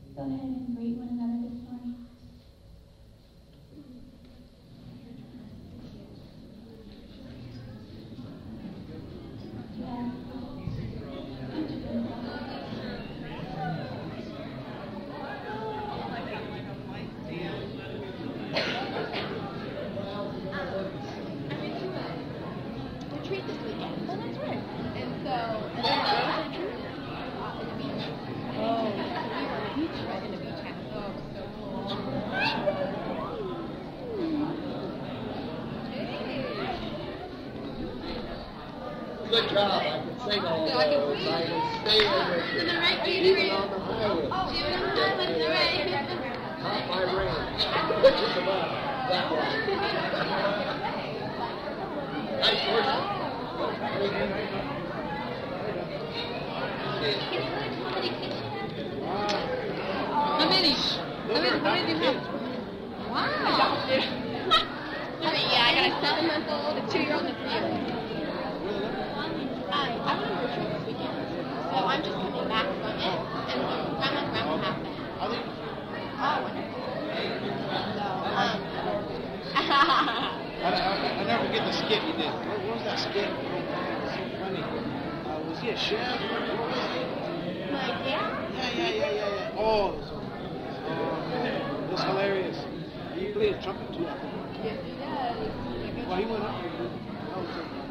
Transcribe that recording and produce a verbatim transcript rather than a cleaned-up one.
go ahead and greet one another this morning. Yeah. Retreat this weekend. Oh, that's right. And so, and then where was the retreat? Uh, in the beach. Oh, we were in the beach, right in the beach house. Oh, so cool. Good job. I can sing all So I can those. sing. I can stay with you. To the right, Even on the highway. Oh, even on the highway, the right. Not my range. Which is about that one. Nice work. How many? How many, how many do you have? Wow. I mean, yeah, I got a seven-month-old, a two-year-old, and a three-year-old. I, I went on a retreat this weekend, so I'm just coming back from it, and so grandma and grandpa have been. Oh, wonderful. So, um, I, I, I never forget the skit you did. What, what was that skit? It was so funny. Uh, was he a chef? my dad? Yeah, yeah, yeah, yeah, yeah. Oh, it was, uh, it was hilarious. He played trumpet too. Yes, he does. Well, he went up there. That was